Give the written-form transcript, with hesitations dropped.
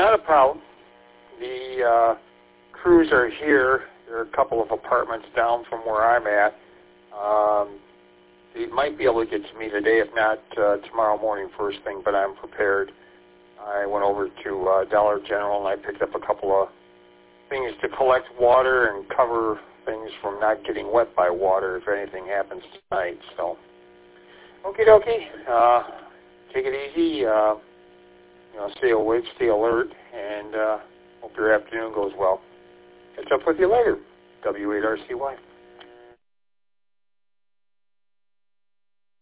not a problem. The crews are here. There are a couple of apartments down from where I'm at. They might be able to get to me today, if not tomorrow morning first thing, but I'm prepared. I went over to Dollar General and I picked up a couple of things to collect water and cover things from not getting wet by water if anything happens tonight. So, okie dokie. Take it easy. Stay awake, stay alert, and hope your afternoon goes well. Catch up with you later. W8RCY.